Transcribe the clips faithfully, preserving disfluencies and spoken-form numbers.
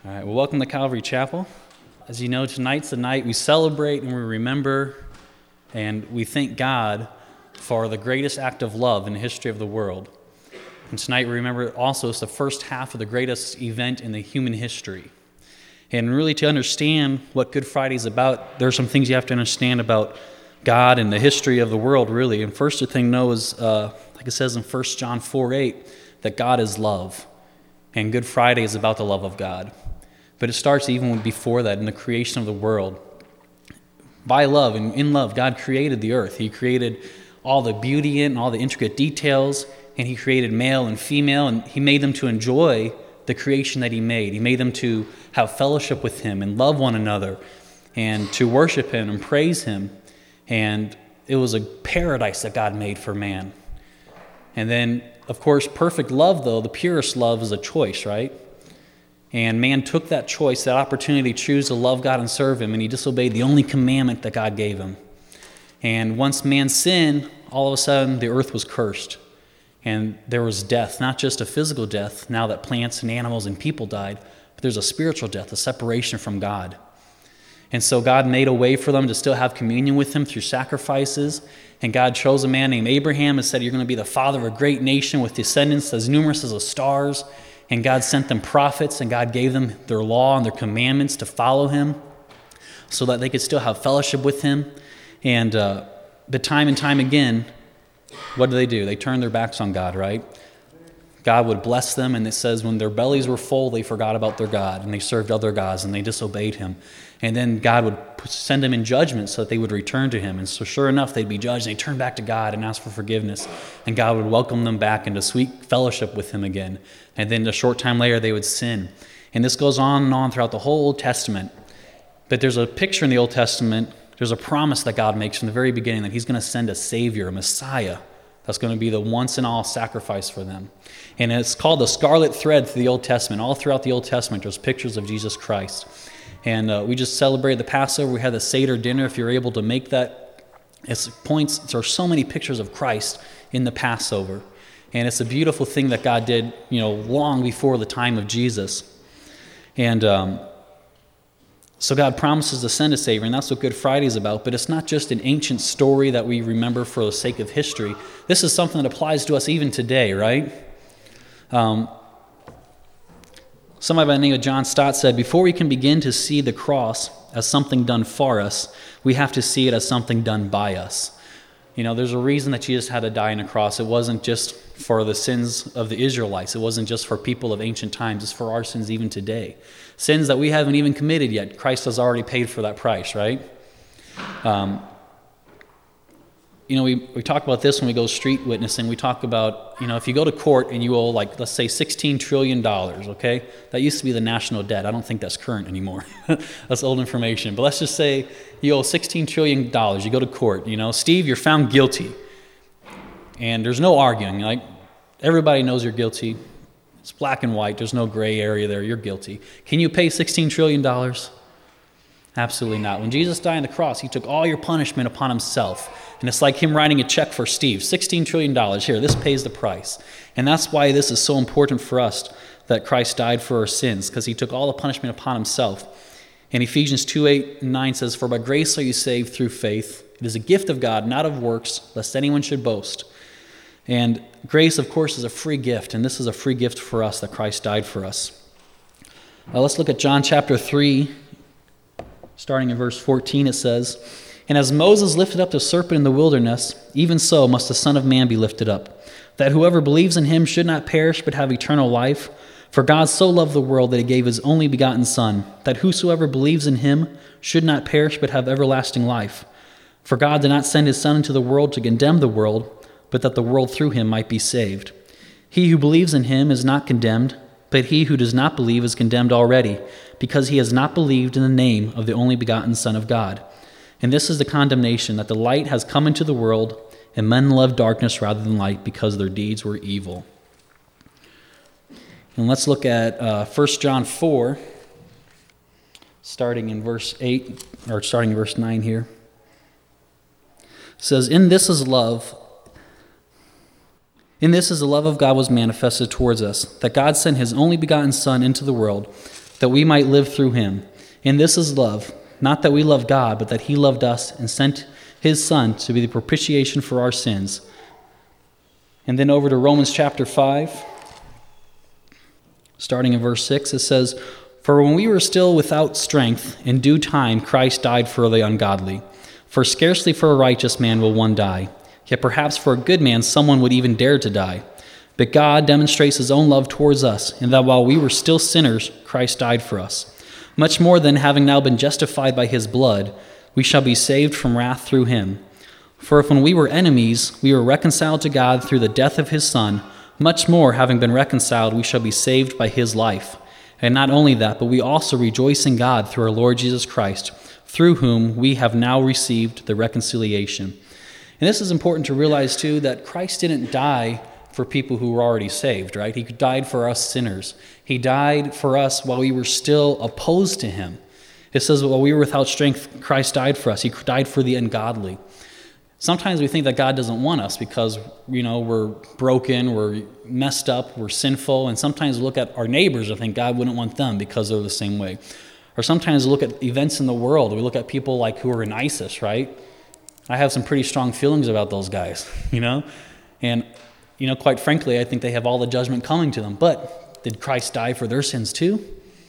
All right, well, welcome to Calvary Chapel. As you know, tonight's the night we celebrate and we remember and we thank God for the greatest act of love in the history of the world. And tonight we remember also it's the first half of the greatest event in the human history. And really to understand what Good Friday is about, there are some things you have to understand about God and the history of the world, really. And first the thing to know is, uh, like it says in First John four eight, that God is love. And Good Friday is about the love of God. But it starts even before that in the creation of the world. By love and in love, God created the earth. He created all the beauty in it and all the intricate details, and he created male and female, and he made them to enjoy the creation that he made. He made them to have fellowship with him and love one another and to worship him and praise him. And it was a paradise that God made for man. And then, of course, perfect love, though, the purest love is a choice, right? And man took that choice, that opportunity to choose to love God and serve him, and he disobeyed the only commandment that God gave him. And once man sinned, all of a sudden the earth was cursed. And there was death, not just a physical death, now that plants and animals and people died, but there's a spiritual death, a separation from God. And so God made a way for them to still have communion with him through sacrifices. And God chose a man named Abraham and said, you're going to be the father of a great nation with descendants as numerous as the stars. And God sent them prophets, and God gave them their law and their commandments to follow him so that they could still have fellowship with him. And uh, but time and time again, what do they do? They turned their backs on God, right? God would bless them, and it says when their bellies were full, they forgot about their God, and they served other gods, and they disobeyed him. And then God would send them in judgment so that they would return to him. And so sure enough, they'd be judged, and they'd turn back to God and ask for forgiveness. And God would welcome them back into sweet fellowship with him again. And then a short time later, they would sin. And this goes on and on throughout the whole Old Testament. But there's a picture in the Old Testament, there's a promise that God makes from the very beginning that he's going to send a Savior, a Messiah, that's going to be the once-and-all sacrifice for them. And it's called the scarlet thread through the Old Testament. All throughout the Old Testament, there's pictures of Jesus Christ. And uh, we just celebrated the Passover. We had the Seder dinner. If you're able to make that, it's points. There are so many pictures of Christ in the Passover. And it's a beautiful thing that God did, you know, long before the time of Jesus. And um, so God promises to send a Savior, and that's what Good Friday is about. But it's not just an ancient story that we remember for the sake of history. This is something that applies to us even today, right? Um, somebody by the name of John Stott said, before we can begin to see the cross as something done for us, we have to see it as something done by us. You know, there's a reason that Jesus had to die on a cross. It wasn't just for the sins of the Israelites. It wasn't just for people of ancient times. It's for our sins even today. Sins that we haven't even committed yet. Christ has already paid for that price, right? Um, you know, we, we talk about this when we go street witnessing. We talk about, you know, if you go to court and you owe, like, let's say sixteen trillion dollars, okay? That used to be the national debt. I don't think that's current anymore. That's old information. But let's just say you owe sixteen trillion dollars. You go to court, you know. Steve, you're found guilty. And there's no arguing. Like, everybody knows you're guilty. It's black and white. There's no gray area there. You're guilty. Can you pay sixteen trillion dollars? Absolutely not. When Jesus died on the cross, he took all your punishment upon himself. And it's like him writing a check for Steve. sixteen trillion dollars. Here, this pays the price. And that's why this is so important for us, that Christ died for our sins, because he took all the punishment upon himself. And Ephesians two, eight, and nine says, for by grace are you saved through faith. It is a gift of God, not of works, lest anyone should boast. And grace, of course, is a free gift. And this is a free gift for us, that Christ died for us. Now let's look at John chapter three. Starting in verse fourteen, it says, and as Moses lifted up the serpent in the wilderness, even so must the Son of Man be lifted up, that whoever believes in him should not perish but have eternal life. For God so loved the world that he gave his only begotten Son, that whosoever believes in him should not perish but have everlasting life. For God did not send his Son into the world to condemn the world, but that the world through him might be saved. He who believes in him is not condemned, but he who does not believe is condemned already, because he has not believed in the name of the only begotten Son of God. And this is the condemnation, that the light has come into the world, and men love darkness rather than light, because their deeds were evil. And let's look at uh, First John four, starting in verse eight, or starting in verse nine here. It says, in this is love. In this is the love of God was manifested towards us, that God sent his only begotten Son into the world, that we might live through him. And this is love, not that we love God, but that he loved us and sent his Son to be the propitiation for our sins. And then over to Romans chapter five, starting in verse six, it says, "For when we were still without strength, in due time Christ died for the ungodly. For scarcely for a righteous man will one die, yet perhaps for a good man someone would even dare to die. But God demonstrates his own love towards us, in that while we were still sinners, Christ died for us. Much more than, having now been justified by his blood, we shall be saved from wrath through him. For if when we were enemies, we were reconciled to God through the death of his Son, much more, having been reconciled, we shall be saved by his life. And not only that, but we also rejoice in God through our Lord Jesus Christ, through whom we have now received the reconciliation." And this is important to realize, too, that Christ didn't die for people who were already saved, right? He died for us sinners. He died for us while we were still opposed to him. It says, while we were without strength, Christ died for us. He died for the ungodly. Sometimes we think that God doesn't want us because, you know, we're broken, we're messed up, we're sinful, and sometimes we look at our neighbors and think God wouldn't want them because they're the same way. Or sometimes we look at events in the world. We look at people like who are in ISIS, right? I have some pretty strong feelings about those guys, you know? And, you know, quite frankly, I think they have all the judgment coming to them. But did Christ die for their sins too?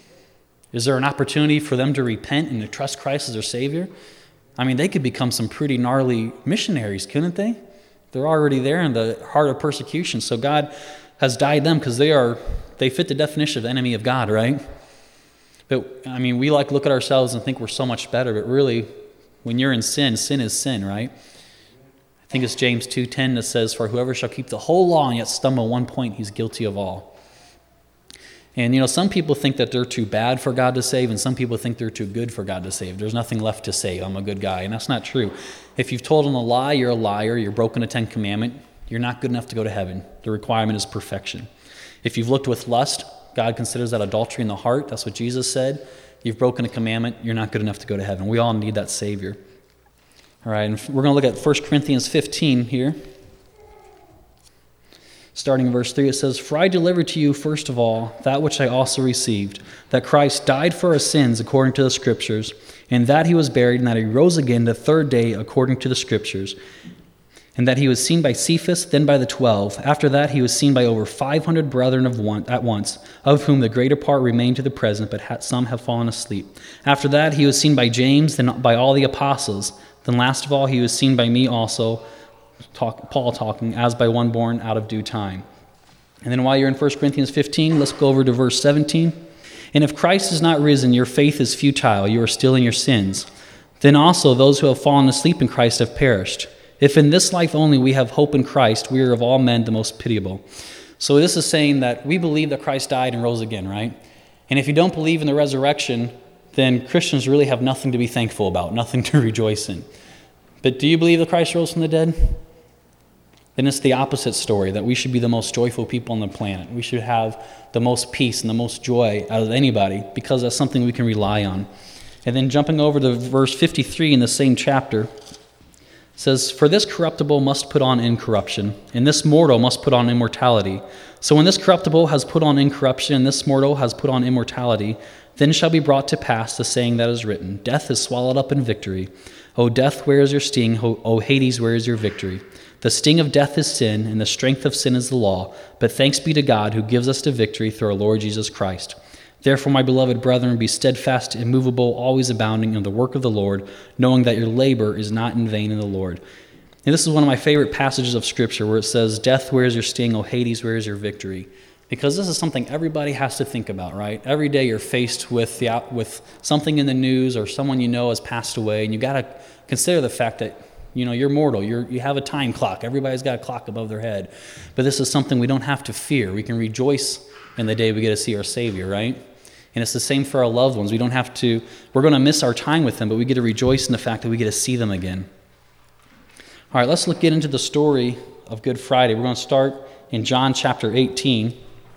Is there an opportunity for them to repent and to trust Christ as their Savior? I mean, they could become some pretty gnarly missionaries, couldn't they? They're already there in the heart of persecution. So God has died them because they are they fit the definition of enemy of God, right? But, I mean, we like look at ourselves and think we're so much better, but really, when you're in sin, sin is sin, right? I think it's James two ten that says, "For whoever shall keep the whole law and yet stumble at one point, he's guilty of all." And, you know, some people think that they're too bad for God to save, and some people think they're too good for God to save. There's nothing left to save. I'm a good guy. And that's not true. If you've told him a lie, you're a liar. You're broken a Ten Commandment. You're not good enough to go to heaven. The requirement is perfection. If you've looked with lust, God considers that adultery in the heart. That's what Jesus said. You've broken a commandment. You're not good enough to go to heaven. We all need that Savior. All right, and we're going to look at First Corinthians fifteen here. Starting in verse three, it says, "For I delivered to you first of all that which I also received, that Christ died for our sins according to the Scriptures, and that he was buried, and that he rose again the third day according to the Scriptures, and that he was seen by Cephas, then by the twelve. After that he was seen by over five hundred brethren of one, at once, of whom the greater part remain to the present, but ha- some have fallen asleep. After that he was seen by James, then by all the apostles. Then last of all he was seen by me also," talk, Paul talking, "as by one born out of due time." And then while you're in First Corinthians fifteen, let's go over to verse seventeen. "And if Christ is not risen, your faith is futile, you are still in your sins. Then also those who have fallen asleep in Christ have perished. If in this life only we have hope in Christ, we are of all men the most pitiable." So this is saying that we believe that Christ died and rose again, right? And if you don't believe in the resurrection, then Christians really have nothing to be thankful about, nothing to rejoice in. But do you believe that Christ rose from the dead? Then it's the opposite story, that we should be the most joyful people on the planet. We should have the most peace and the most joy out of anybody, because that's something we can rely on. And then jumping over to verse fifty-three in the same chapter, says, "For this corruptible must put on incorruption, and this mortal must put on immortality. So when this corruptible has put on incorruption, and this mortal has put on immortality, then shall be brought to pass the saying that is written, Death is swallowed up in victory. O death, where is your sting? O Hades, where is your victory? The sting of death is sin, and the strength of sin is the law. But thanks be to God who gives us the victory through our Lord Jesus Christ. Therefore, my beloved brethren, be steadfast, immovable, always abounding in the work of the Lord, knowing that your labor is not in vain in the Lord." And this is one of my favorite passages of Scripture, where it says, "Death, where is your sting? O Hades, where is your victory?" Because this is something everybody has to think about, right? Every day you're faced with the with something in the news, or someone you know has passed away, and you got to consider the fact that, you know, you're mortal. You're, you have a time clock. Everybody's got a clock above their head. But this is something we don't have to fear. We can rejoice in the day we get to see our Savior, right? And it's the same for our loved ones. We don't have to, we're going to miss our time with them, but we get to rejoice in the fact that we get to see them again. All right, let's look, get into the story of Good Friday. We're going to start in John chapter eighteen.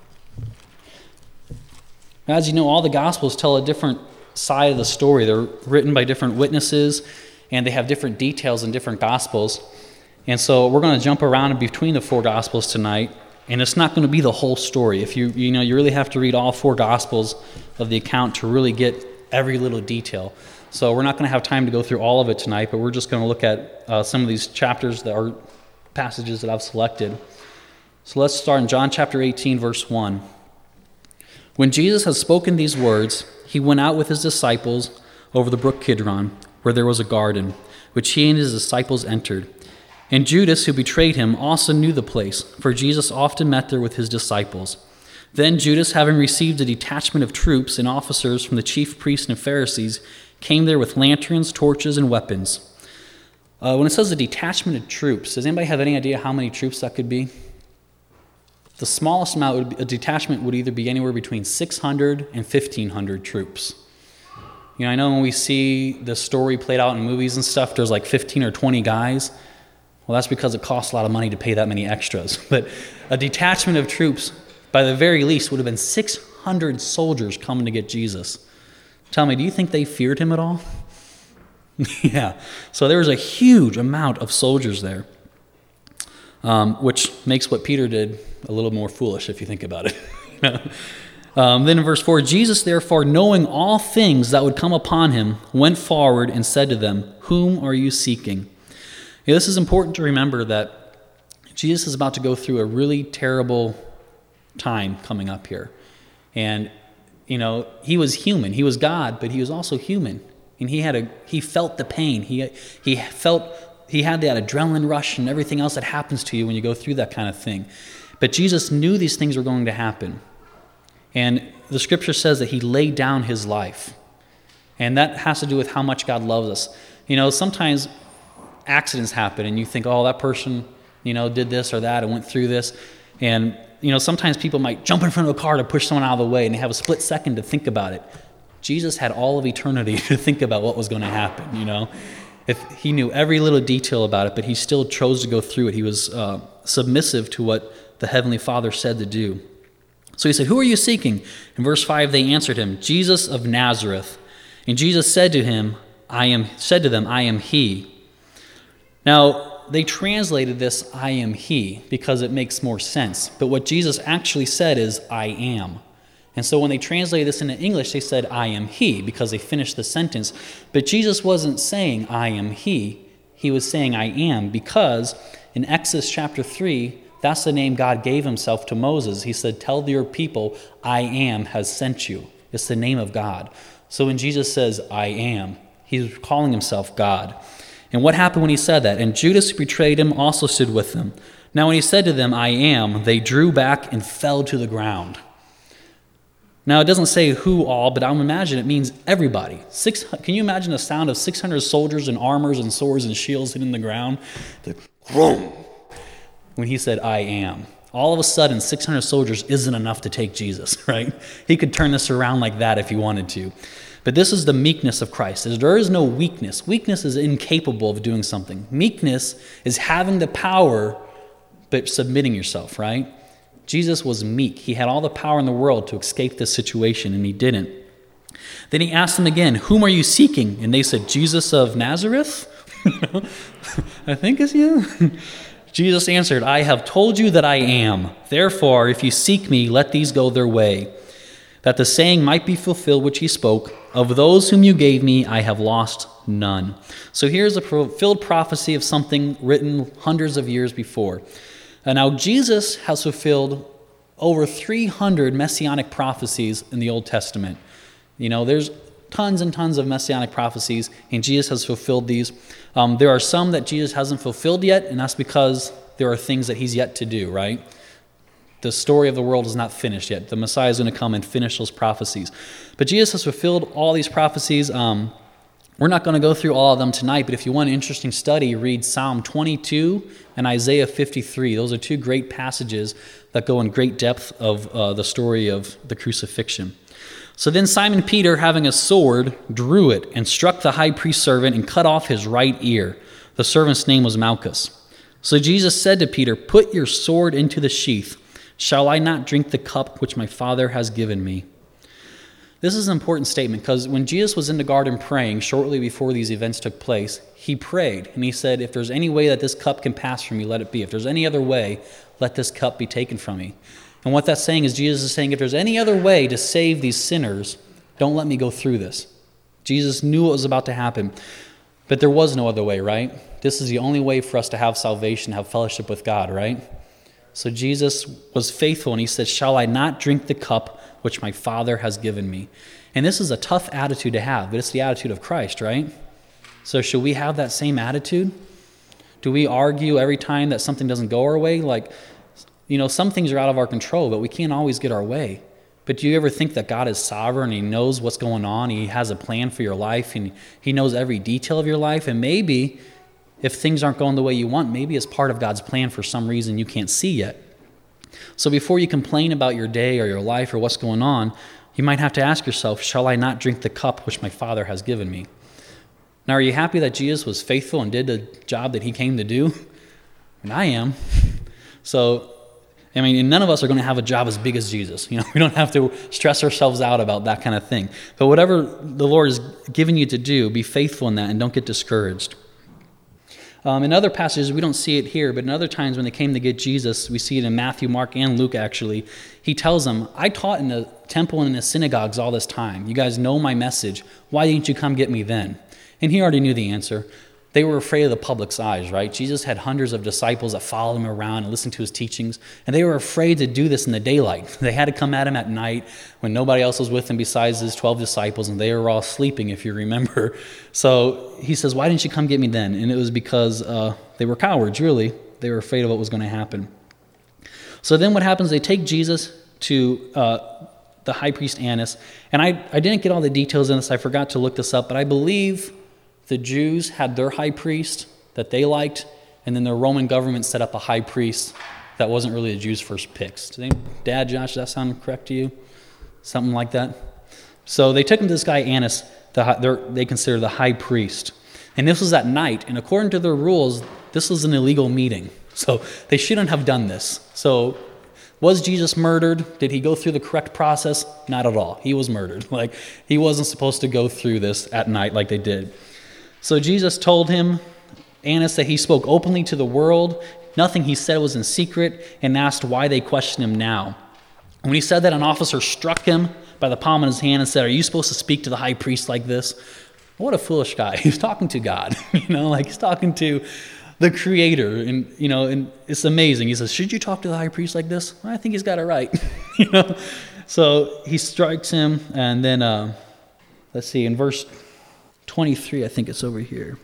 As you know, all the Gospels tell a different side of the story. They're written by different witnesses, and they have different details in different Gospels. And so we're going to jump around in between the four Gospels tonight And it's not going to be the whole story. If you you know you really have to read all four Gospels of the account to really get every little detail. So we're not going to have time to go through all of it tonight, but we're just going to look at uh, some of these chapters that are passages that I've selected. So let's start in John chapter eighteen, verse one. When Jesus had spoken these words, he went out with his disciples over the brook Kidron, where there was a garden, which he and his disciples entered. And Judas, who betrayed him, also knew the place, for Jesus often met there with his disciples. Then Judas, having received a detachment of troops and officers from the chief priests and Pharisees, came there with lanterns, torches, and weapons. Uh, when it says a detachment of troops, does anybody have any idea how many troops that could be? The smallest amount, would be, a detachment would either be anywhere between six hundred and fifteen hundred troops. You know, I know when we see the story played out in movies and stuff, there's like fifteen or twenty guys. Well, that's because it costs a lot of money to pay that many extras. But a detachment of troops, by the very least, would have been six hundred soldiers coming to get Jesus. Tell me, do you think they feared him at all? Yeah. So there was a huge amount of soldiers there, um, which makes what Peter did a little more foolish if you think about it. um, then in verse four, Jesus, therefore, knowing all things that would come upon him, went forward and said to them, "Whom are you seeking?" Yeah, this is important to remember that Jesus is about to go through a really terrible time coming up here. And, you know, he was human. He was God, but he was also human. And he had a he felt the pain. He he felt he had that adrenaline rush and everything else that happens to you when you go through that kind of thing. But Jesus knew these things were going to happen. And the scripture says that he laid down his life. And that has to do with how much God loves us. You know, sometimes accidents happen and you think, oh, that person, you know, did this or that and went through this. And, you know, sometimes people might jump in front of a car to push someone out of the way and they have a split second to think about it. Jesus had all of eternity to think about what was going to happen, you know. If he knew every little detail about it, but he still chose to go through it. He was uh, submissive to what the Heavenly Father said to do. So he said, "Who are you seeking?" In verse five, they answered him, "Jesus of Nazareth." And Jesus said to him, I am said to them, "I am he." Now, they translated this, "I am he," because it makes more sense. But what Jesus actually said is, "I am." And so when they translated this into English, they said, "I am he," because they finished the sentence. But Jesus wasn't saying, "I am he." He was saying, "I am," because in Exodus chapter three, that's the name God gave himself to Moses. He said, "Tell your people, I am has sent you." It's the name of God. So when Jesus says, "I am," he's calling himself God. And what happened when he said that? And Judas, who betrayed him, also stood with them. Now when he said to them, "I am," they drew back and fell to the ground. Now, it doesn't say who all, but I would imagine it means everybody. Six, can you imagine the sound of six hundred soldiers in armors and swords and shields hitting the ground? The groan. When he said, "I am." All of a sudden, six hundred soldiers isn't enough to take Jesus, right? He could turn this around like that if he wanted to. But this is the meekness of Christ. There is no weakness. Weakness is incapable of doing something. Meekness is having the power, but submitting yourself, right? Jesus was meek. He had all the power in the world to escape this situation, and he didn't. Then he asked them again, "Whom are you seeking?" And they said, "Jesus of Nazareth?" I think it's you. Jesus answered, "I have told you that I am. Therefore, if you seek me, let these go their way, that the saying might be fulfilled which he spoke, of those whom you gave me, I have lost none." So here's a fulfilled prophecy of something written hundreds of years before. And now Jesus has fulfilled over three hundred messianic prophecies in the Old Testament. You know, there's tons and tons of messianic prophecies, and Jesus has fulfilled these. Um, there are some that Jesus hasn't fulfilled yet, and that's because there are things that he's yet to do, right? The story of the world is not finished yet. The Messiah is going to come and finish those prophecies. But Jesus has fulfilled all these prophecies. Um, we're not going to go through all of them tonight, but if you want an interesting study, read Psalm twenty-two and Isaiah fifty-three. Those are two great passages that go in great depth of uh, the story of the crucifixion. So then Simon Peter, having a sword, drew it and struck the high priest's servant and cut off his right ear. The servant's name was Malchus. So Jesus said to Peter, "Put your sword into the sheath. Shall I not drink the cup which my Father has given me?" This is an important statement because when Jesus was in the garden praying shortly before these events took place, he prayed and he said, "If there's any way that this cup can pass from me, let it be. If there's any other way, let this cup be taken from me. And what that's saying is Jesus is saying, if there's any other way to save these sinners, don't let me go through this. Jesus knew what was about to happen, but there was no other way, right? This is the only way for us to have salvation, have fellowship with God, right? So Jesus was faithful, and he said, shall I not drink the cup which my Father has given me? And this is a tough attitude to have, but it's the attitude of Christ, right? So should we have that same attitude? Do we argue every time that something doesn't go our way? Like, you know, some things are out of our control, but we can't always get our way. But do you ever think that God is sovereign, he knows what's going on, he has a plan for your life, and he knows every detail of your life? And maybe if things aren't going the way you want, maybe it's part of God's plan for some reason you can't see yet. So before you complain about your day or your life or what's going on, you might have to ask yourself, shall I not drink the cup which my Father has given me? Now, are you happy that Jesus was faithful and did the job that he came to do? And I am. So, I mean, and none of us are going to have a job as big as Jesus. You know, we don't have to stress ourselves out about that kind of thing. But whatever the Lord has given you to do, be faithful in that and don't get discouraged. Um, in other passages, we don't see it here, but in other times when they came to get Jesus, we see it in Matthew, Mark, and Luke, actually. He tells them, I taught in the temple and in the synagogues all this time. You guys know my message. Why didn't you come get me then? And he already knew the answer. They were afraid of the public's eyes, right? Jesus had hundreds of disciples that followed him around and listened to his teachings, and they were afraid to do this in the daylight. They had to come at him at night when nobody else was with him besides his twelve disciples, and they were all sleeping, if you remember. So he says, why didn't you come get me then? And it was because uh, they were cowards, really. They were afraid of what was going to happen. So then what happens, they take Jesus to uh, the high priest Annas, and I, I didn't get all the details in this. I forgot to look this up, but I believe the Jews had their high priest that they liked, and then the Roman government set up a high priest that wasn't really the Jews' first picks. Does any, Dad, Josh, does that sound correct to you? Something like that? So they took him to this guy Annas, the, they consider the high priest. And this was at night, and according to their rules, this was an illegal meeting. So they shouldn't have done this. So was Jesus murdered? Did he go through the correct process? Not at all. He was murdered. Like, he wasn't supposed to go through this at night like they did. So Jesus told him, Annas, that he spoke openly to the world. Nothing he said was in secret, and asked why they questioned him now. When he said that, an officer struck him by the palm of his hand and said, are you supposed to speak to the high priest like this? What a foolish guy. He's talking to God, you know, like he's talking to the Creator. And, you know, and it's amazing. He says, should you talk to the high priest like this? Well, I think he's got it right, you know. So he strikes him, and then, uh, let's see, in verse twenty-three, I think it's over here.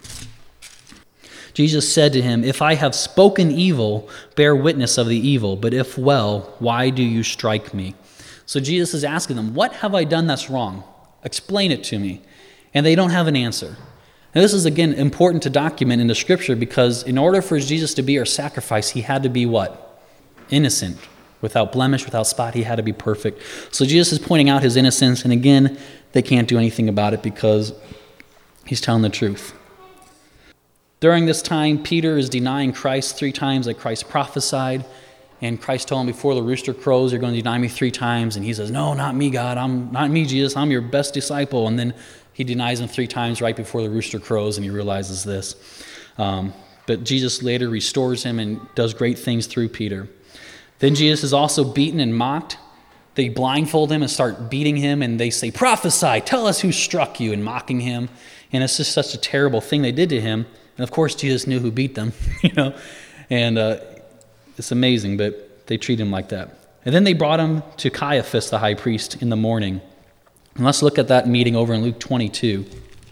Jesus said to him, if I have spoken evil, bear witness of the evil, but if well, why do you strike me? So Jesus is asking them, what have I done that's wrong? Explain it to me. And they don't have an answer. Now, this is, again, important to document in the scripture, because in order for Jesus to be our sacrifice, he had to be what? Innocent. Without blemish, without spot, he had to be perfect. So Jesus is pointing out his innocence, and again, they can't do anything about it because he's telling the truth. During this time, Peter is denying Christ three times like Christ prophesied. And Christ told him, before the rooster crows, you're going to deny me three times. And he says, no, not me, God. I'm not me, Jesus. I'm your best disciple. And then he denies him three times right before the rooster crows, and he realizes this. Um, but Jesus later restores him and does great things through Peter. Then Jesus is also beaten and mocked. They blindfold him and start beating him, and they say, prophesy, tell us who struck you, and mocking him. And it's just such a terrible thing they did to him. And of course, Jesus knew who beat them, you know. And uh, it's amazing, but they treat him like that. And then they brought him to Caiaphas, the high priest, in the morning. And let's look at that meeting over in Luke twenty-two,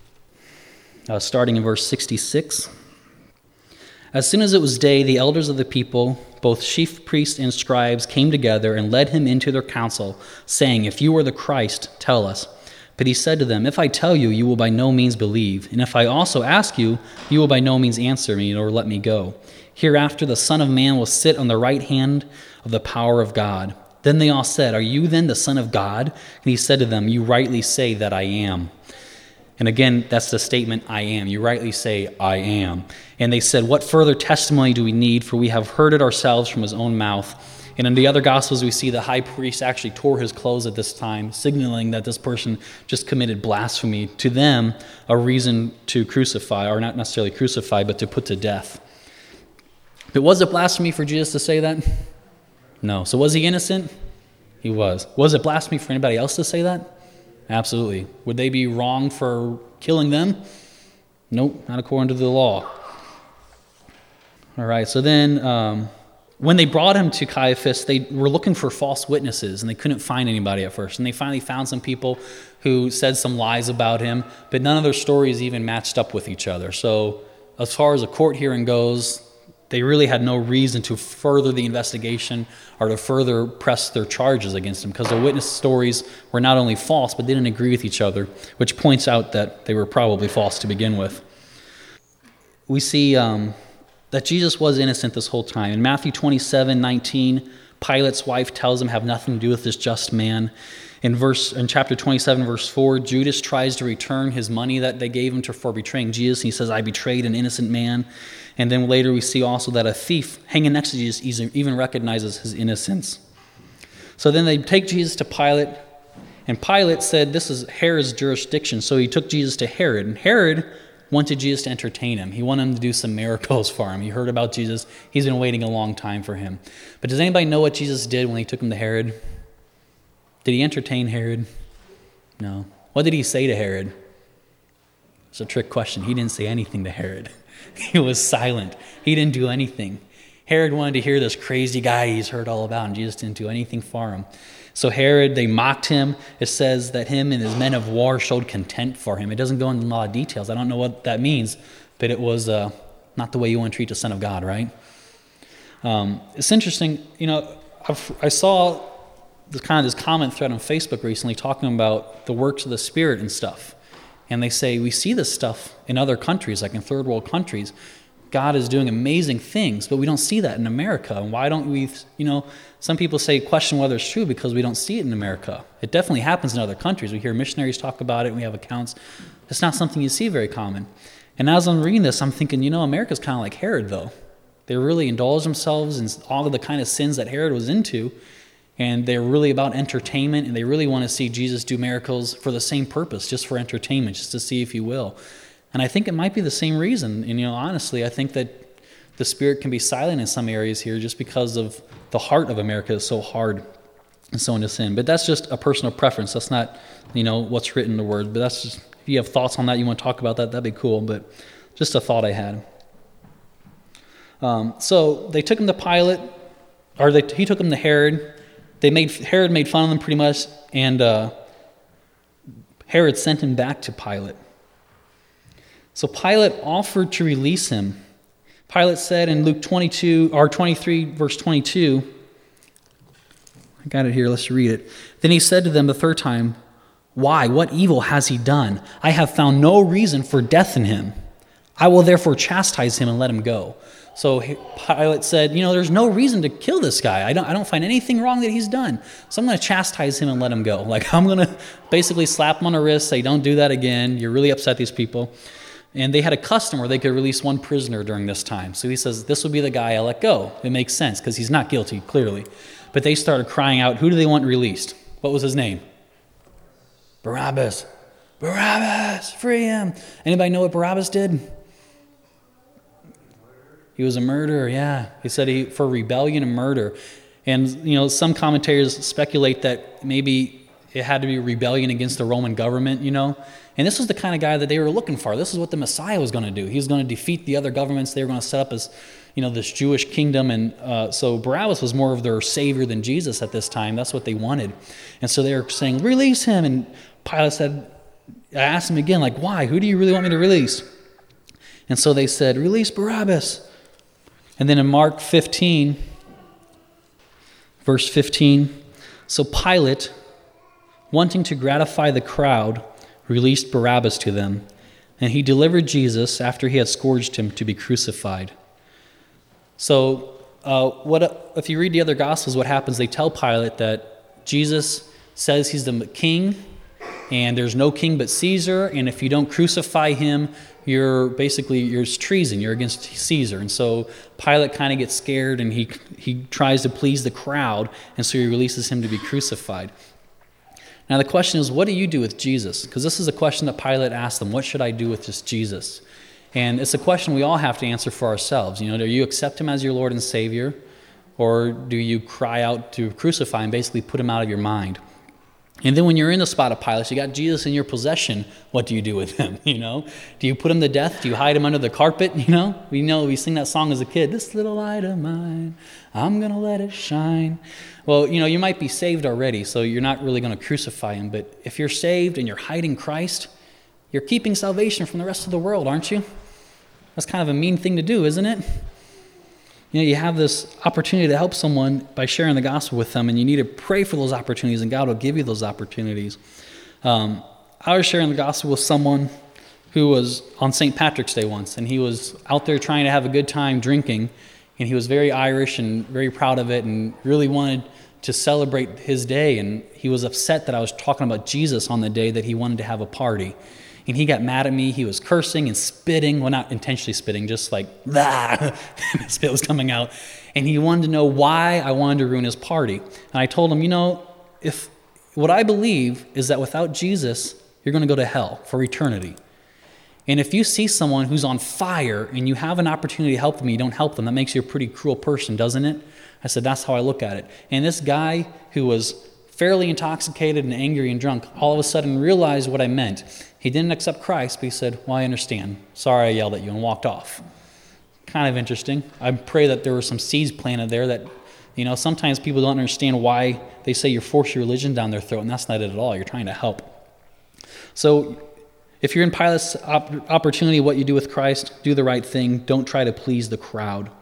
uh, starting in verse sixty-six. As soon as it was day, the elders of the people, both chief priests and scribes, came together and led him into their council, saying, if you are the Christ, tell us. But he said to them, if I tell you, you will by no means believe. And if I also ask you, you will by no means answer me or let me go. Hereafter the Son of Man will sit on the right hand of the power of God. Then they all said, are you then the Son of God? And he said to them, you rightly say that I am. And again, that's the statement, I am. You rightly say, I am. And they said, what further testimony do we need? For we have heard it ourselves from his own mouth. And in the other Gospels, we see the high priest actually tore his clothes at this time, signaling that this person just committed blasphemy. To them, a reason to crucify, or not necessarily crucify, but to put to death. But was it blasphemy for Jesus to say that? No. So was he innocent? He was. Was it blasphemy for anybody else to say that? Absolutely. Would they be wrong for killing them? Nope, not according to the law. All right, so then um, when they brought him to Caiaphas, they were looking for false witnesses, and they couldn't find anybody at first. And they finally found some people who said some lies about him, but none of their stories even matched up with each other. So as far as a court hearing goes, they really had no reason to further the investigation or to further press their charges against him, because the witness stories were not only false, but didn't agree with each other, which points out that they were probably false to begin with. We see um, that Jesus was innocent this whole time. In Matthew twenty-seven nineteen, Pilate's wife tells him, have nothing to do with this just man. In verse, in chapter twenty-seven, verse four, Judas tries to return his money that they gave him to, for betraying Jesus. He says, I betrayed an innocent man. And then later we see also that a thief hanging next to Jesus even recognizes his innocence. So then they take Jesus to Pilate, and Pilate said this is Herod's jurisdiction. So he took Jesus to Herod, and Herod wanted Jesus to entertain him. He wanted him to do some miracles for him. He heard about Jesus. He's been waiting a long time for him. But does anybody know what Jesus did when he took him to Herod? Did he entertain Herod? No. What did he say to Herod? It's a trick question. He didn't say anything to Herod. He was silent. He didn't do anything. Herod wanted to hear this crazy guy he's heard all about, and Jesus didn't do anything for him. So Herod, they mocked him. It says that him and his men of war showed contempt for him. It doesn't go into a lot of details. I don't know what that means, but it was uh, not the way you want to treat the Son of God, right? Um, it's interesting. You know, I've, I saw this kind of this comment thread on Facebook recently talking about the works of the Spirit and stuff. And they say, we see this stuff in other countries, like in third world countries. God is doing amazing things, but we don't see that in America. And why don't we, you know, some people say, question whether it's true because we don't see it in America. It definitely happens in other countries. We hear missionaries talk about it, and we have accounts. It's not something you see very common. And as I'm reading this, I'm thinking, you know, America's kind of like Herod, though. They really indulge themselves in all of the kind of sins that Herod was into, and they're really about entertainment, and they really want to see Jesus do miracles for the same purpose, just for entertainment, just to see if he will. And I think it might be the same reason. And, you know, honestly, I think that the Spirit can be silent in some areas here just because of the heart of America is so hard and so into sin. But that's just a personal preference. That's not, you know, what's written in the Word. But that's just, if you have thoughts on that, you want to talk about that, that'd be cool. But just a thought I had. Um, so they took him to Pilate, or they, he took him to Herod. They made Herod made fun of them pretty much, and uh, Herod sent him back to Pilate. So Pilate offered to release him. Pilate said in Luke twenty-two or twenty-three, verse twenty-two, I got it here, let's read it. Then he said to them the third time, why? What evil has he done? I have found no reason for death in him. I will therefore chastise him and let him go. So Pilate said, you know, there's no reason to kill this guy. I don't I don't find anything wrong that he's done. So I'm going to chastise him and let him go. Like, I'm going to basically slap him on the wrist, say, don't do that again. You're really upset these people. And they had a custom where they could release one prisoner during this time. So he says, this will be the guy I let go. It makes sense because he's not guilty, clearly. But they started crying out, who do they want released? What was his name? Barabbas. Barabbas, free him. Anybody know what Barabbas did? He was a murderer, yeah. He said he for rebellion and murder. And, you know, some commentators speculate that maybe it had to be rebellion against the Roman government, you know. And this was the kind of guy that they were looking for. This is what the Messiah was going to do. He was going to defeat the other governments. They were going to set up as, you know, this Jewish kingdom. And uh, so Barabbas was more of their savior than Jesus at this time. That's what they wanted. And so they were saying, release him. And Pilate said, I asked him again, like, why? Who do you really want me to release? And so they said, release Barabbas. And then in Mark fifteen, verse fifteen, so Pilate, wanting to gratify the crowd, released Barabbas to them, and he delivered Jesus after he had scourged him to be crucified. So uh, what if you read the other Gospels, what happens? They tell Pilate that Jesus says he's the king, and there's no king but Caesar, and if you don't crucify him, you're basically, you're treason, you're against Caesar. And so Pilate kind of gets scared, and he he tries to please the crowd, and so he releases him to be crucified. Now the question is, what do you do with Jesus? Because this is a question that Pilate asked them, what should I do with this Jesus? And it's a question we all have to answer for ourselves. You know, do you accept him as your Lord and Savior? Or do you cry out to crucify and basically put him out of your mind? And then when you're in the spot of Pilate, you got Jesus in your possession, what do you do with him, you know? Do you put him to death? Do you hide him under the carpet, you know? We know, we sing that song as a kid, this little light of mine, I'm going to let it shine. Well, you know, you might be saved already, so you're not really going to crucify him. But if you're saved and you're hiding Christ, you're keeping salvation from the rest of the world, aren't you? That's kind of a mean thing to do, isn't it? You know, you have this opportunity to help someone by sharing the gospel with them, and you need to pray for those opportunities, and God will give you those opportunities. Um, I was sharing the gospel with someone who was on Saint Patrick's Day once, and he was out there trying to have a good time drinking, and he was very Irish and very proud of it and really wanted to celebrate his day, and he was upset that I was talking about Jesus on the day that he wanted to have a party. And he got mad at me. He was cursing and spitting. Well, not intentionally spitting, just like, ah, spit was coming out. And he wanted to know why I wanted to ruin his party. And I told him, you know, if what I believe is that without Jesus, you're going to go to hell for eternity. And if you see someone who's on fire and you have an opportunity to help them, you don't help them, that makes you a pretty cruel person, doesn't it? I said, that's how I look at it. And this guy who was fairly intoxicated and angry and drunk, all of a sudden realized what I meant. He didn't accept Christ, but he said, well, I understand. Sorry I yelled at you, and walked off. Kind of interesting. I pray that there were some seeds planted there that, you know, sometimes people don't understand why they say you force your religion down their throat, and that's not it at all. You're trying to help. So if you're in Pilate's op- opportunity, what you do with Christ, do the right thing. Don't try to please the crowd.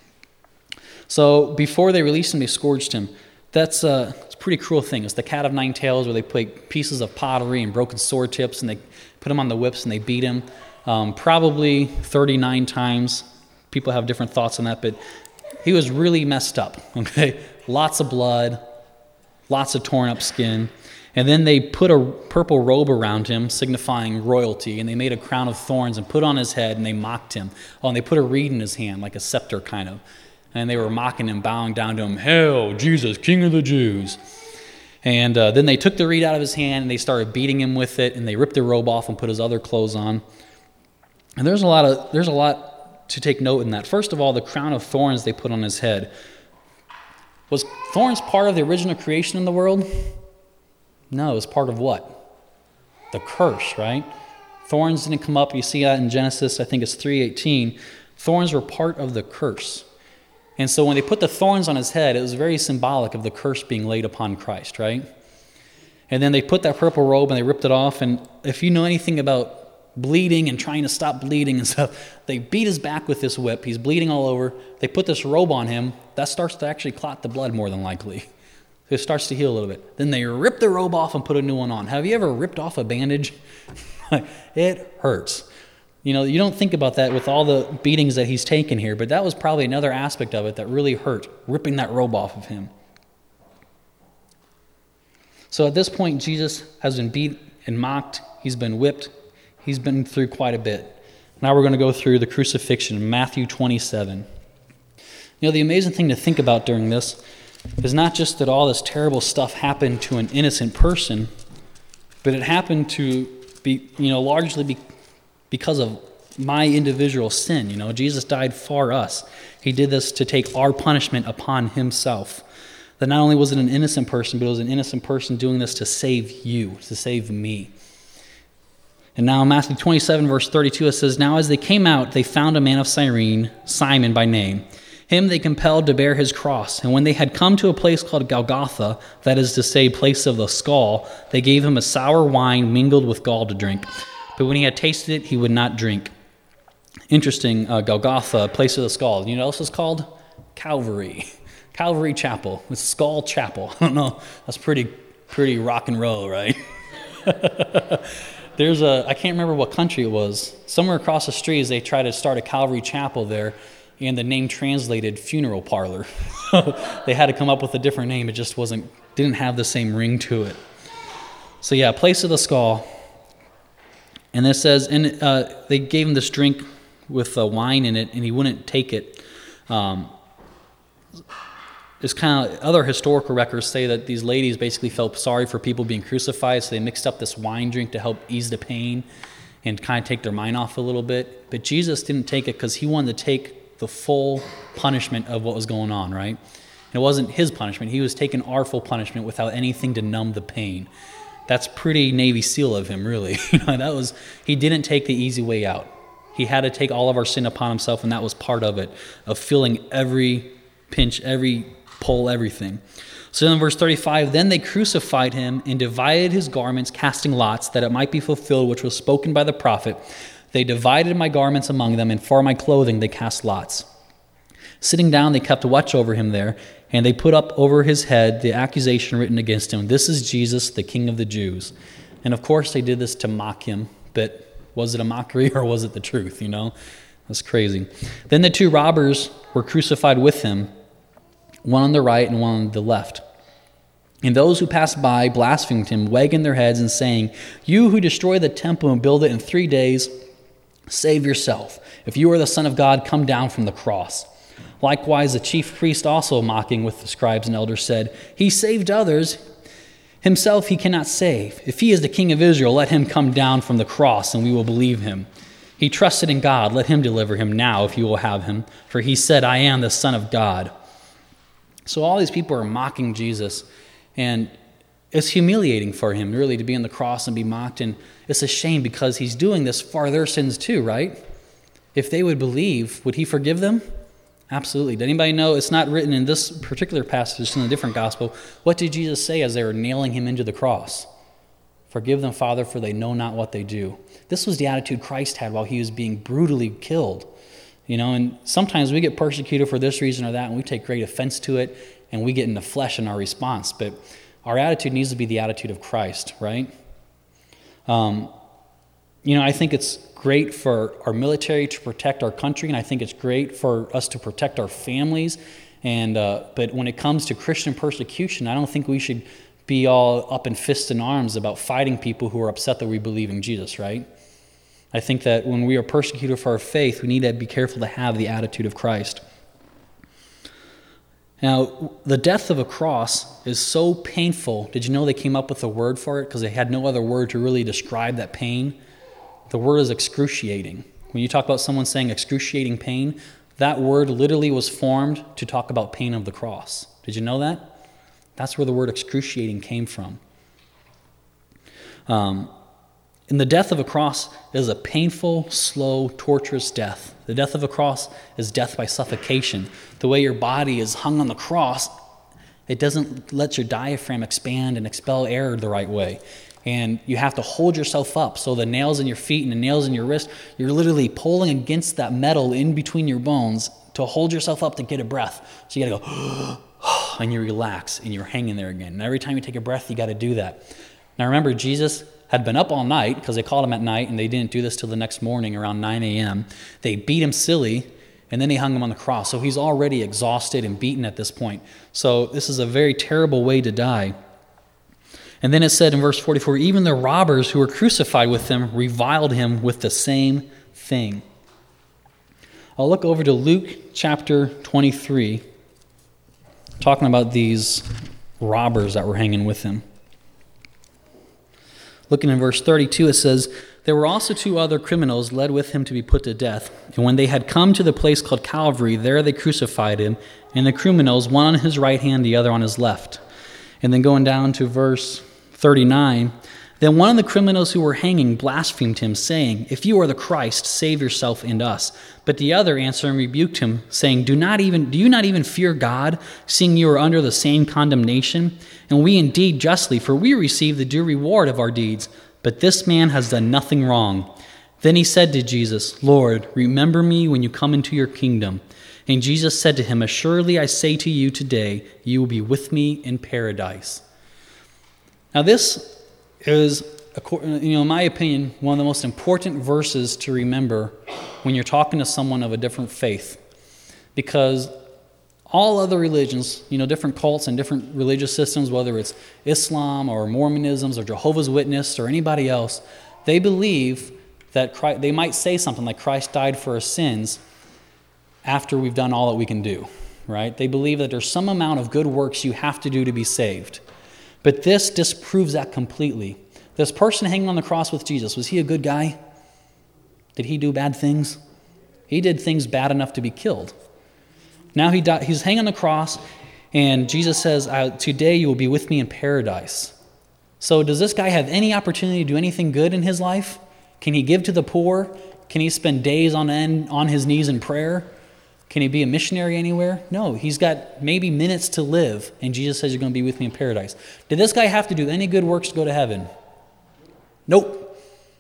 So before they released him, they scourged him. That's a, it's a pretty cruel thing. It's the cat of nine tails, where they put pieces of pottery and broken sword tips, and they put him on the whips and they beat him. Um, probably thirty-nine times. People have different thoughts on that, but he was really messed up, okay? Lots of blood, lots of torn up skin. And then they put a purple robe around him, signifying royalty, and they made a crown of thorns and put on his head, and they mocked him. Oh, and they put a reed in his hand, like a scepter kind of. And they were mocking him, bowing down to him, "Hail, Jesus, King of the Jews." And uh, then they took the reed out of his hand, and they started beating him with it, and they ripped the robe off and put his other clothes on. And there's a lot of there's a lot to take note in that. First of all, the crown of thorns they put on his head. Was thorns part of the original creation in the world? No, it was part of what? The curse, right? Thorns didn't come up. You see that in Genesis, I think it's three eighteen. Thorns were part of the curse. And so when they put the thorns on his head, it was very symbolic of the curse being laid upon Christ, right? And then they put that purple robe and they ripped it off. And if you know anything about bleeding and trying to stop bleeding and stuff, they beat his back with this whip. He's bleeding all over. They put this robe on him. That starts to actually clot the blood more than likely. It starts to heal a little bit. Then they rip the robe off and put a new one on. Have you ever ripped off a bandage? It hurts. You know, you don't think about that with all the beatings that he's taken here, but that was probably another aspect of it that really hurt, ripping that robe off of him. So at this point, Jesus has been beat and mocked. He's been whipped. He's been through quite a bit. Now we're going to go through the crucifixion, Matthew twenty-seven. You know, the amazing thing to think about during this is not just that all this terrible stuff happened to an innocent person, but it happened to be, you know, largely be, because of my individual sin. You know, Jesus died for us. He did this to take our punishment upon himself. That not only was it an innocent person, but it was an innocent person doing this to save you, to save me. And now in Matthew twenty-seven, verse thirty-two, it says, "Now as they came out, they found a man of Cyrene, Simon by name. Him they compelled to bear his cross. And when they had come to a place called Golgotha, that is to say, place of the skull, they gave him a sour wine mingled with gall to drink. But when he had tasted it, he would not drink." Interesting, uh, Golgotha, place of the skull. You know what else it's called? Calvary. Calvary Chapel. It's Skull Chapel. I don't know. That's pretty, pretty rock and roll, right? There's a, I can't remember what country it was. Somewhere across the street, they tried to start a Calvary Chapel there, and the name translated funeral parlor. They had to come up with a different name. It just wasn't, didn't have the same ring to it. So yeah, place of the skull. And it says, and uh, they gave him this drink with uh, wine in it, and he wouldn't take it. Um, There's kind of other historical records say that these ladies basically felt sorry for people being crucified, so they mixed up this wine drink to help ease the pain and kind of take their mind off a little bit. But Jesus didn't take it because he wanted to take the full punishment of what was going on, right? It wasn't his punishment. He was taking our full punishment without anything to numb the pain. That's pretty Navy SEAL of him, really. You know, that was, he didn't take the easy way out. He had to take all of our sin upon himself, and that was part of it, of feeling every pinch, every pull, everything. So in verse thirty-five, then they crucified him and divided his garments, casting lots, that it might be fulfilled, which was spoken by the prophet. They divided my garments among them, and for my clothing they cast lots. Sitting down, they kept watch over him there, and they put up over his head the accusation written against him, "This is Jesus, the King of the Jews." And of course they did this to mock him, but was it a mockery or was it the truth, you know? That's crazy. Then the two robbers were crucified with him, one on the right and one on the left. And those who passed by blasphemed him, wagging their heads and saying, "You who destroy the temple and build it in three days, save yourself. If you are the Son of God, come down from the cross." Likewise, the chief priest, also mocking with the scribes and elders, said, "He saved others. Himself he cannot save. If he is the King of Israel, let him come down from the cross, and we will believe him. He trusted in God. Let him deliver him now, if you will have him. For he said, 'I am the Son of God.'" So all these people are mocking Jesus, and it's humiliating for him, really, to be on the cross and be mocked. And it's a shame because he's doing this for their sins too, right? If they would believe, would he forgive them? Absolutely. Did anybody know? It's not written in this particular passage, it's in a different gospel. What did Jesus say as they were nailing him into the cross? "Forgive them, Father, for they know not what they do." This was the attitude Christ had while he was being brutally killed. You know, and sometimes we get persecuted for this reason or that, and we take great offense to it, and we get in the flesh in our response. But our attitude needs to be the attitude of Christ, right? Um, you know, I think it's great for our military to protect our country, and I think it's great for us to protect our families. And uh, but when it comes to Christian persecution, I don't think we should be all up in fists and arms about fighting people who are upset that we believe in Jesus, right? I think that when we are persecuted for our faith, we need to be careful to have the attitude of Christ. Now, the death of a cross is so painful. Did you know they came up with a word for it? Because they had no other word to really describe that pain. The word is excruciating. When you talk about someone saying excruciating pain, that word literally was formed to talk about pain of the cross. Did you know that? That's where the word excruciating came from. Um, and the death of a cross is a painful, slow, torturous death. The death of a cross is death by suffocation. The way your body is hung on the cross, it doesn't let your diaphragm expand and expel air the right way. And you have to hold yourself up. So the nails in your feet and the nails in your wrist, you're literally pulling against that metal in between your bones to hold yourself up to get a breath. So you got to go, and you relax, and you're hanging there again. And every time you take a breath, you got to do that. Now remember, Jesus had been up all night because they called him at night, and they didn't do this till the next morning around nine a.m. They beat him silly, and then they hung him on the cross. So he's already exhausted and beaten at this point. So this is a very terrible way to die. And then it said in verse forty-four, even the robbers who were crucified with him reviled him with the same thing. I'll look over to Luke chapter twenty-three, talking about these robbers that were hanging with him. Looking in verse thirty-two, it says, there were also two other criminals led with him to be put to death. And when they had come to the place called Calvary, there they crucified him, and the criminals, one on his right hand, the other on his left. And then going down to verse thirty-nine, then one of the criminals who were hanging blasphemed him, saying, if you are the Christ, save yourself and us. But the other answering rebuked him, saying, do not even do you not even fear God, seeing you are under the same condemnation? And we indeed justly, for we receive the due reward of our deeds. But this man has done nothing wrong. Then he said to Jesus, Lord, remember me when you come into your kingdom. And Jesus said to him, assuredly I say to you today, you will be with me in paradise. Now this is, you know, in my opinion, one of the most important verses to remember when you're talking to someone of a different faith. Because all other religions, you know, different cults and different religious systems, whether it's Islam or Mormonism or Jehovah's Witness or anybody else, they believe that Christ, they might say something like Christ died for our sins after we've done all that we can do, right? They believe that there's some amount of good works you have to do to be saved. But this disproves that completely. This person hanging on the cross with Jesus, was he a good guy? Did he do bad things? He did things bad enough to be killed. Now he died, he's hanging on the cross, And Jesus says, today you will be with me in paradise. So does this guy have any opportunity to do anything good in his life? Can he give to the poor? Can he spend days on end on his knees in prayer? Can he be a missionary anywhere? No, he's got maybe minutes to live, and Jesus says, you're going to be with me in paradise. Did this guy have to do any good works to go to heaven? Nope.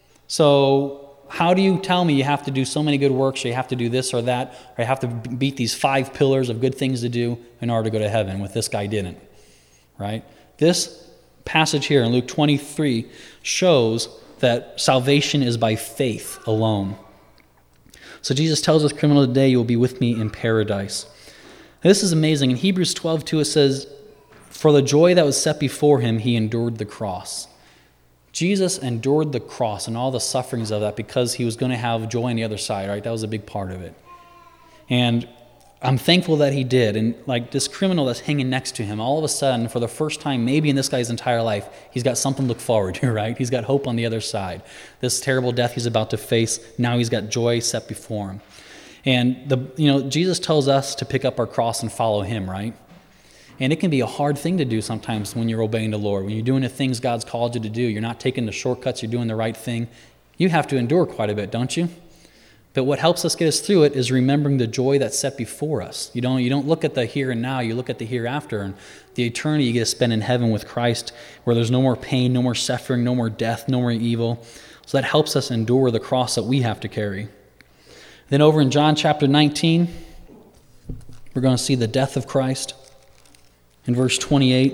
So how do you tell me you have to do so many good works, or you have to do this or that, or you have to beat these five pillars of good things to do in order to go to heaven, with this guy didn't, right? This passage here in Luke twenty-three shows that salvation is by faith alone. So Jesus tells this criminal today, you will be with me in paradise. Now, this is amazing. In Hebrews twelve two, it says, for the joy that was set before him, he endured the cross. Jesus endured the cross and all the sufferings of that because he was going to have joy on the other side, right? That was a big part of it. And I'm thankful that he did. And like this criminal that's hanging next to him, all of a sudden, for the first time, maybe in this guy's entire life, he's got something to look forward to, right? He's got hope on the other side. This terrible death he's about to face, now he's got joy set before him. And the you know, Jesus tells us to pick up our cross and follow him, right? And it can be a hard thing to do sometimes when you're obeying the Lord. When you're doing the things God's called you to do, you're not taking the shortcuts, you're doing the right thing. You have to endure quite a bit, don't you? But what helps us get us through it is remembering the joy that's set before us. You don't, you don't look at the here and now, you look at the hereafter, and the eternity you get to spend in heaven with Christ, where there's no more pain, no more suffering, no more death, no more evil. So that helps us endure the cross that we have to carry. Then over in John chapter nineteen, we're going to see the death of Christ. In verse twenty-eight,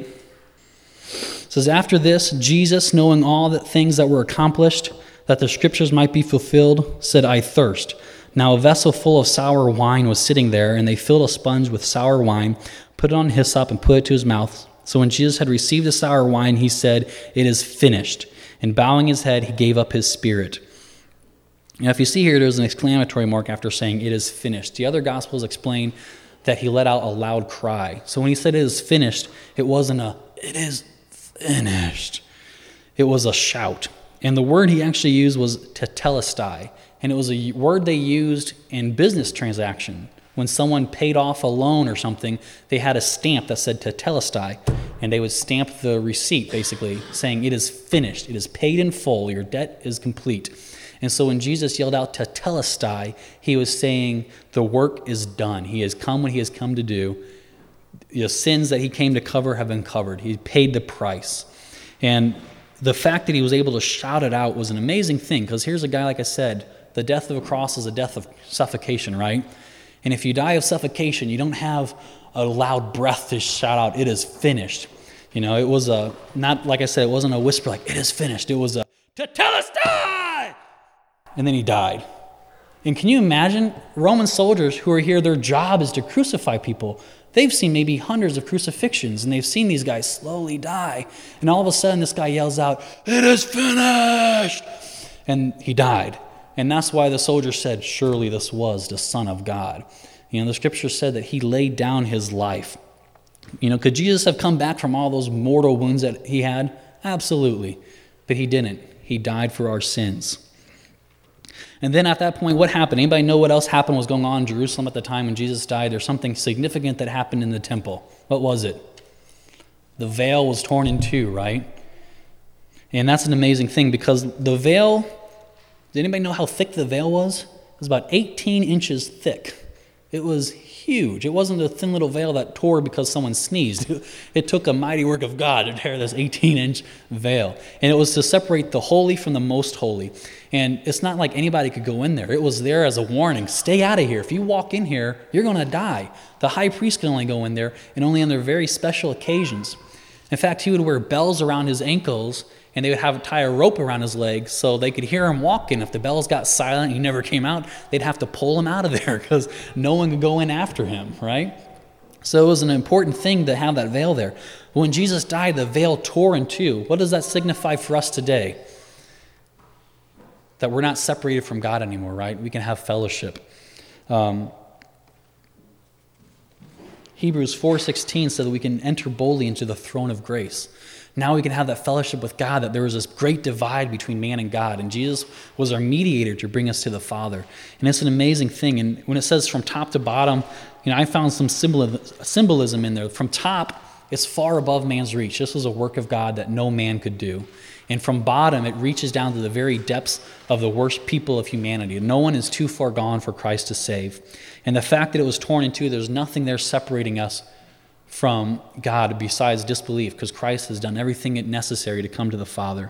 it says, after this, Jesus, knowing all the things that were accomplished, that the scriptures might be fulfilled, said, I thirst. Now a vessel full of sour wine was sitting there, and they filled a sponge with sour wine, put it on hyssop, and put it to his mouth. So when Jesus had received the sour wine, he said, it is finished. And bowing his head, he gave up his spirit. Now if you see here, there's an exclamatory mark after saying, it is finished. The other Gospels explain that he let out a loud cry. So when he said it is finished, it wasn't a, it is finished. It was a shout. And the word he actually used was tetelestai. And it was a word they used in business transaction. When someone paid off a loan or something, they had a stamp that said tetelestai. And they would stamp the receipt, basically, saying it is finished. It is paid in full. Your debt is complete. And so when Jesus yelled out tetelestai, he was saying the work is done. He has come what he has come to do. The sins that he came to cover have been covered. He paid the price. And the fact that he was able to shout it out was an amazing thing, because here's a guy, like I said, the death of a cross is a death of suffocation, right? And if you die of suffocation, you don't have a loud breath to shout out, it is finished. You know, it was a, not like I said, it wasn't a whisper like, it is finished. It was a, tetelestai! And then he died. And can you imagine Roman soldiers who are here, their job is to crucify people. They've seen maybe hundreds of crucifixions, and they've seen these guys slowly die. And all of a sudden, this guy yells out, it is finished! And he died. And that's why the soldier said, surely this was the Son of God. You know, the scripture said that he laid down his life. You know, could Jesus have come back from all those mortal wounds that he had? Absolutely. But he didn't. He died for our sins. And then at that point, what happened? Anybody know what else happened was going on in Jerusalem at the time when Jesus died? There's something significant that happened in the temple. What was it? The veil was torn in two, right? And that's an amazing thing, because the veil, does anybody know how thick the veil was? It was about eighteen inches thick. It was huge. It wasn't a thin little veil that tore because someone sneezed. It took a mighty work of God to tear this eighteen-inch veil. And it was to separate the holy from the most holy. And it's not like anybody could go in there. It was there as a warning. Stay out of here. If you walk in here, you're going to die. The high priest can only go in there, and only on their very special occasions. In fact, he would wear bells around his ankles, and they would have tie a rope around his legs so they could hear him walking. If the bells got silent and he never came out, they'd have to pull him out of there because no one could go in after him, right? So it was an important thing to have that veil there. When Jesus died, the veil tore in two. What does that signify for us today? That we're not separated from God anymore, right? We can have fellowship. Um, Hebrews four sixteen said that we can enter boldly into the throne of grace. Now we can have that fellowship with God, that there was this great divide between man and God, and Jesus was our mediator to bring us to the Father. And it's an amazing thing. And when it says from top to bottom, you know, I found some symbolism in there. From top, it's far above man's reach. This was a work of God that no man could do. And from bottom, it reaches down to the very depths of the worst people of humanity. No one is too far gone for Christ to save. And the fact that it was torn in two, there's nothing there separating us from God besides disbelief, because Christ has done everything necessary to come to the Father.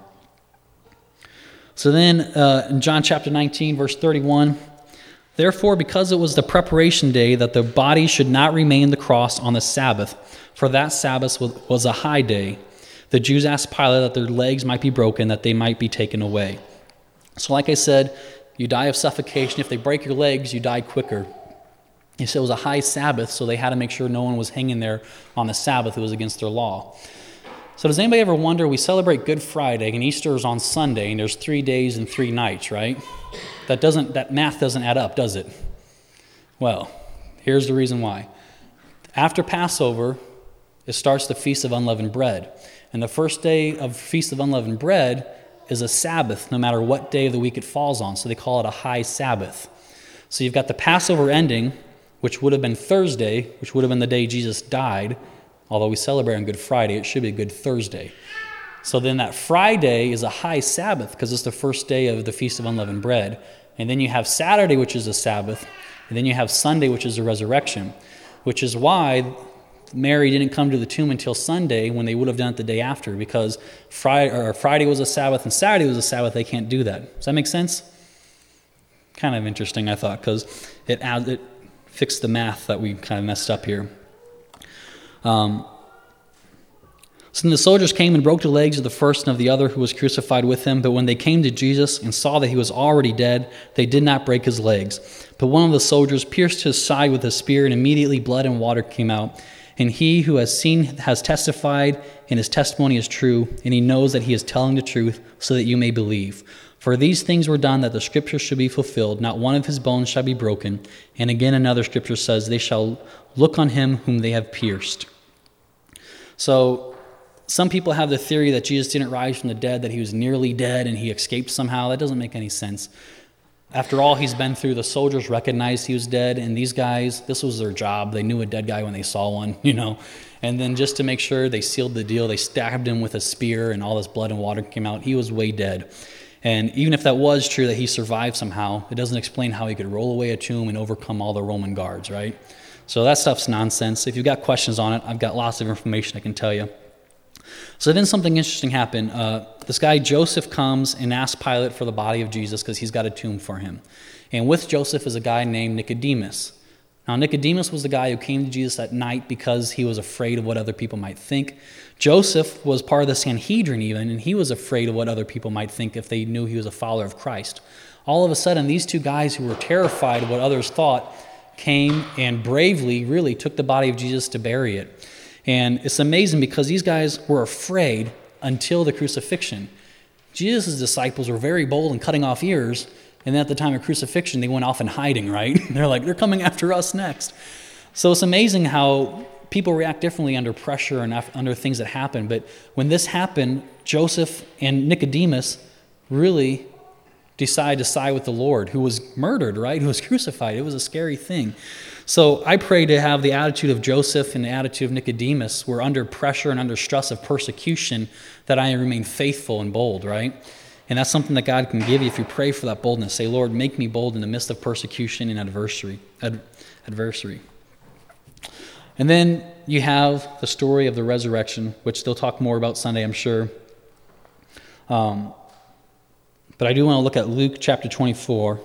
So then uh, in John chapter nineteen, verse thirty-one, therefore, because it was the preparation day, that the body should not remain the cross on the Sabbath, for that Sabbath was, was a high day, the Jews asked Pilate that their legs might be broken, that they might be taken away. So like I said, you die of suffocation. If they break your legs, you die quicker. He said it was a high Sabbath, so they had to make sure no one was hanging there on the Sabbath. It was against their law. So does anybody ever wonder, we celebrate Good Friday, and Easter is on Sunday, and there's three days and three nights, right? That doesn't, that math doesn't add up, does it? Well, here's the reason why. After Passover, it starts the Feast of Unleavened Bread. And the first day of Feast of Unleavened Bread is a Sabbath, no matter what day of the week it falls on. So they call it a high Sabbath. So you've got the Passover ending, which would have been Thursday, which would have been the day Jesus died. Although we celebrate on Good Friday, it should be Good Thursday. So then that Friday is a high Sabbath because it's the first day of the Feast of Unleavened Bread. And then you have Saturday, which is a Sabbath. And then you have Sunday, which is the resurrection, which is why Mary didn't come to the tomb until Sunday when they would have done it the day after, because Friday, or Friday was a Sabbath and Saturday was a Sabbath. They can't do that. Does that make sense? Kind of interesting, I thought, because it, it fixed the math that we kind of messed up here. Um, so then the soldiers came and broke the legs of the first and of the other who was crucified with him. But when they came to Jesus and saw that he was already dead, they did not break his legs. But one of the soldiers pierced his side with a spear, and immediately blood and water came out. And he who has seen has testified, and his testimony is true, and he knows that he is telling the truth, so that you may believe. For these things were done that the scripture should be fulfilled. Not one of his bones shall be broken. And again another scripture says, they shall look on him whom they have pierced. So some people have the theory that Jesus didn't rise from the dead, that he was nearly dead and he escaped somehow. That doesn't make any sense. After all he's been through, the soldiers recognized he was dead, and these guys, this was their job. They knew a dead guy when they saw one, you know. And then just to make sure, they sealed the deal. They stabbed him with a spear, and all this blood and water came out. He was way dead. And even if that was true, that he survived somehow, it doesn't explain how he could roll away a tomb and overcome all the Roman guards, right? So that stuff's nonsense. If you've got questions on it, I've got lots of information I can tell you. So then something interesting happened. Uh, this guy Joseph comes and asks Pilate for the body of Jesus because he's got a tomb for him. And with Joseph is a guy named Nicodemus. Now Nicodemus was the guy who came to Jesus at night because he was afraid of what other people might think. Joseph was part of the Sanhedrin even, and he was afraid of what other people might think if they knew he was a follower of Christ. All of a sudden, these two guys who were terrified of what others thought came and bravely really took the body of Jesus to bury it. And it's amazing because these guys were afraid until the crucifixion. Jesus' disciples were very bold in cutting off ears, and then at the time of crucifixion, they went off in hiding, right? They're like, they're coming after us next. So it's amazing how people react differently under pressure and under things that happen. But when this happened, Joseph and Nicodemus really decided to side with the Lord, who was murdered, right? Who was crucified. It was a scary thing. So I pray to have the attitude of Joseph and the attitude of Nicodemus, where under pressure and under stress of persecution, that I remain faithful and bold, right? And that's something that God can give you if you pray for that boldness. Say, Lord, make me bold in the midst of persecution and adversary. Ad- adversary. And then you have the story of the resurrection, which they'll talk more about Sunday, I'm sure. Um, but I do want to look at Luke chapter twenty-four.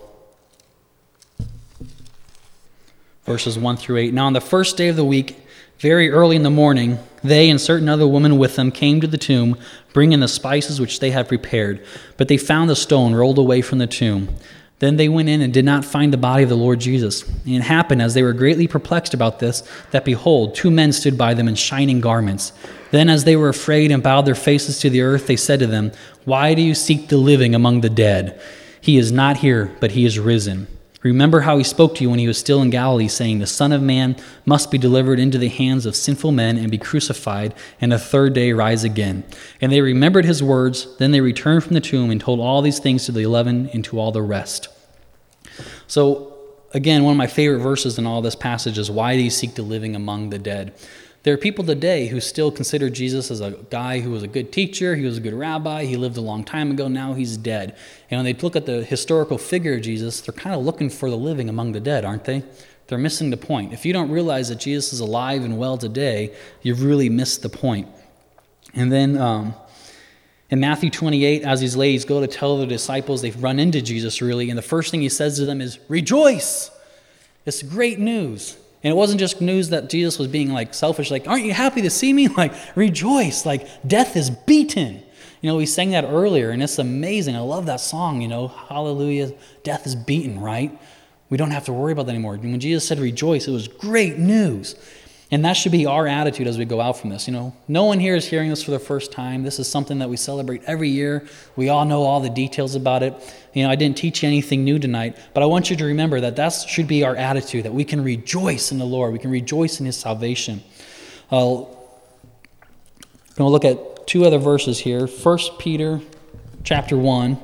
Verses one through eight. Now on the first day of the week, very early in the morning, they and certain other women with them came to the tomb, bringing the spices which they had prepared. But they found the stone rolled away from the tomb. Then they went in and did not find the body of the Lord Jesus. And it happened, as they were greatly perplexed about this, that behold, two men stood by them in shining garments. Then as they were afraid and bowed their faces to the earth, they said to them, Why do you seek the living among the dead? He is not here, but he is risen. Remember how he spoke to you when he was still in Galilee, saying, the Son of Man must be delivered into the hands of sinful men and be crucified, and the third day rise again. And they remembered his words. Then they returned from the tomb and told all these things to the eleven and to all the rest. So, again, one of my favorite verses in all this passage is, why do you seek the living among the dead? There are people today who still consider Jesus as a guy who was a good teacher, he was a good rabbi, he lived a long time ago, now he's dead. And when they look at the historical figure of Jesus, they're kind of looking for the living among the dead, aren't they? They're missing the point. If you don't realize that Jesus is alive and well today, you've really missed the point. And then um, in Matthew twenty-eight, as these ladies go to tell the disciples, they've run into Jesus really, and the first thing he says to them is, rejoice! It's great news. And it wasn't just news that Jesus was being like selfish, like, aren't you happy to see me? Like, rejoice, like death is beaten. You know, we sang that earlier, and it's amazing. I love that song, you know, hallelujah, death is beaten, right? We don't have to worry about that anymore. When Jesus said rejoice, it was great news. And that should be our attitude as we go out from this. You know, no one here is hearing this for the first time. This is something that we celebrate every year. We all know all the details about it. You know, I didn't teach you anything new tonight, but I want you to remember that that should be our attitude, that we can rejoice in the Lord. We can rejoice in his salvation. Uh, I'm going to look at two other verses here. First Peter chapter one.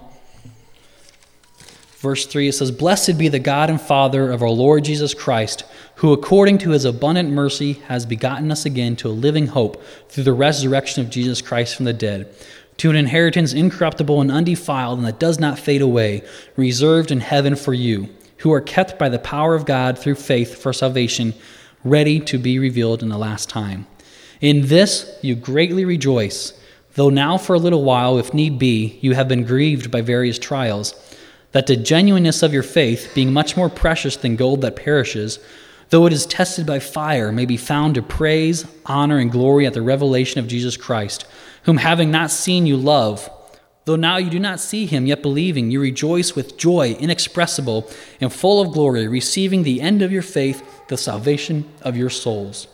Verse three, it says, blessed be the God and Father of our Lord Jesus Christ, who according to his abundant mercy has begotten us again to a living hope through the resurrection of Jesus Christ from the dead, to an inheritance incorruptible and undefiled and that does not fade away, reserved in heaven for you, who are kept by the power of God through faith for salvation, ready to be revealed in the last time. In this you greatly rejoice, though now for a little while, if need be, you have been grieved by various trials, that the genuineness of your faith, being much more precious than gold that perishes, though it is tested by fire, may be found to praise, honor, and glory at the revelation of Jesus Christ, whom having not seen you love, though now you do not see him, yet believing, you rejoice with joy inexpressible and full of glory, receiving the end of your faith, the salvation of your souls.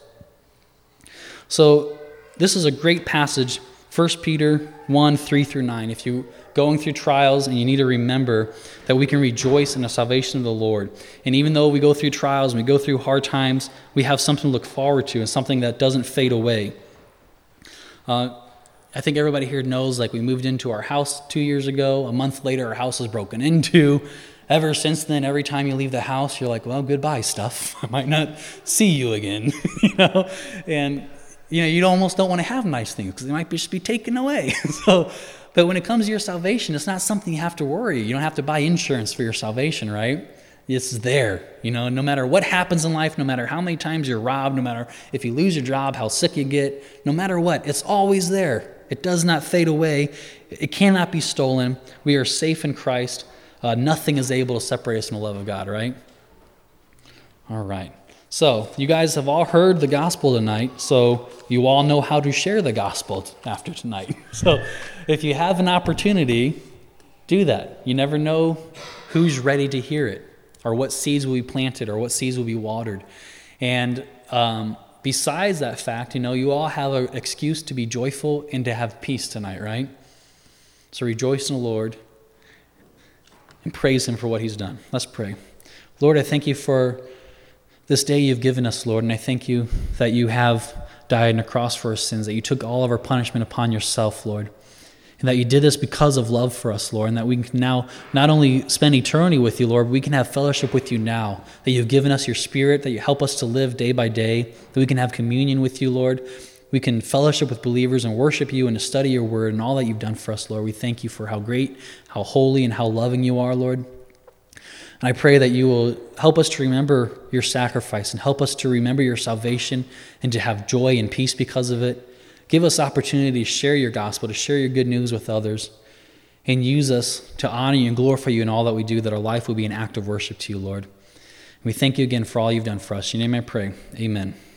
So this is a great passage, First Peter one, three through nine. If you're going through trials, and you need to remember that we can rejoice in the salvation of the Lord. And even though we go through trials and we go through hard times, we have something to look forward to and something that doesn't fade away. Uh, I think everybody here knows, like, we moved into our house two years ago. A month later, our house was broken into. Ever since then, every time you leave the house, you're like, well, goodbye, stuff. I might not see you again, you know? And, you know, you almost don't want to have nice things because they might just be taken away. so, but when it comes to your salvation, it's not something you have to worry. You don't have to buy insurance for your salvation, right? It's there. You know, no matter what happens in life, no matter how many times you're robbed, no matter if you lose your job, how sick you get, no matter what, it's always there. It does not fade away. It cannot be stolen. We are safe in Christ. Uh, nothing is able to separate us from the love of God, right? All right. So you guys have all heard the gospel tonight, so you all know how to share the gospel after tonight. So if you have an opportunity, do that. You never know who's ready to hear it, or what seeds will be planted, or what seeds will be watered. And um, besides that fact, you know, you all have an excuse to be joyful and to have peace tonight, right? So rejoice in the Lord and praise him for what he's done. Let's pray. Lord, I thank you for this day you've given us, Lord, and I thank you that you have died on a cross for our sins, that you took all of our punishment upon yourself, Lord, and that you did this because of love for us, Lord, and that we can now not only spend eternity with you, Lord, but we can have fellowship with you now, that you've given us your Spirit, that you help us to live day by day, that we can have communion with you, Lord. We can fellowship with believers and worship you and to study your word and all that you've done for us, Lord. We thank you for how great, how holy, and how loving you are, Lord. And I pray that you will help us to remember your sacrifice and help us to remember your salvation and to have joy and peace because of it. Give us opportunity to share your gospel, to share your good news with others, and use us to honor you and glorify you in all that we do, that our life will be an act of worship to you, Lord. And we thank you again for all you've done for us. In your name I pray. Amen.